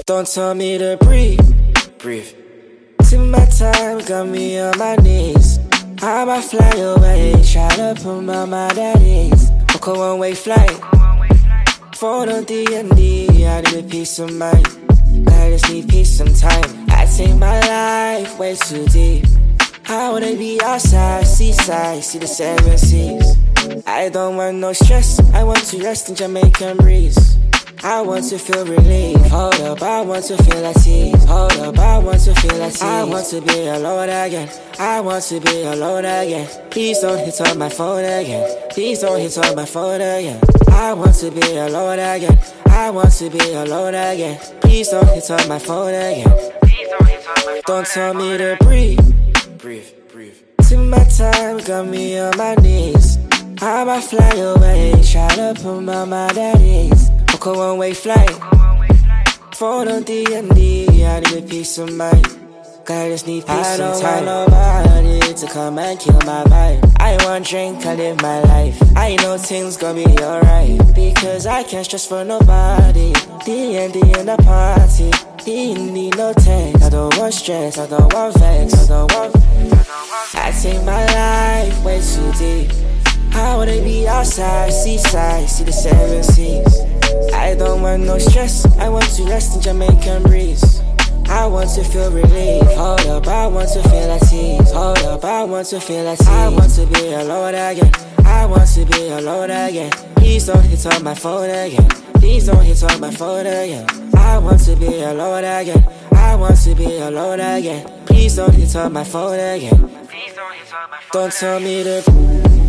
Don't tell me to breathe, breathe. Till my time got me on my knees. I'ma fly away, try to put my mind at ease. Book a one-way flight, phone on D&D. I need a peace of mind, I just need peace and time. I take my life way too deep. I wanna be outside, seaside, see the seven seas. I don't want no stress, I want to rest in Jamaican breeze. I want to feel relief. Hold up, I want to feel at ease. Hold up, I want to feel at ease. I want to be alone again. I want to be alone again. Please don't hit on my phone again. Please don't hit on my phone again. I want to be alone again. I want to be alone again. Please don't hit on my phone again. Don't tell me to breathe, breathe, breathe. Till my time got me on my knees. I'ma fly away, try to put my mind at ease. Book a one-way flight, phone on D&D. I need a peace of mind, I just need peace of time. I don't want nobody to come and kill my vibe. I want drink, I live my life. I know things gonna be alright, because I can't stress for nobody. D&D in the party, D&D no text. I don't want stress, I don't want vex, I take my life way too deep. I wanna be outside, seaside, see the seven seas. I don't want no stress, I want to rest in Jamaican breeze. I want to feel relief. Hold up, I want to feel at ease. Hold up, I want to feel at ease. I want to be alone again. I want to be alone again. Please don't hit on my phone again. Please don't hit on my phone again. I want to be alone again. I want to be alone again. Please don't hit on my phone again. Don't tell me to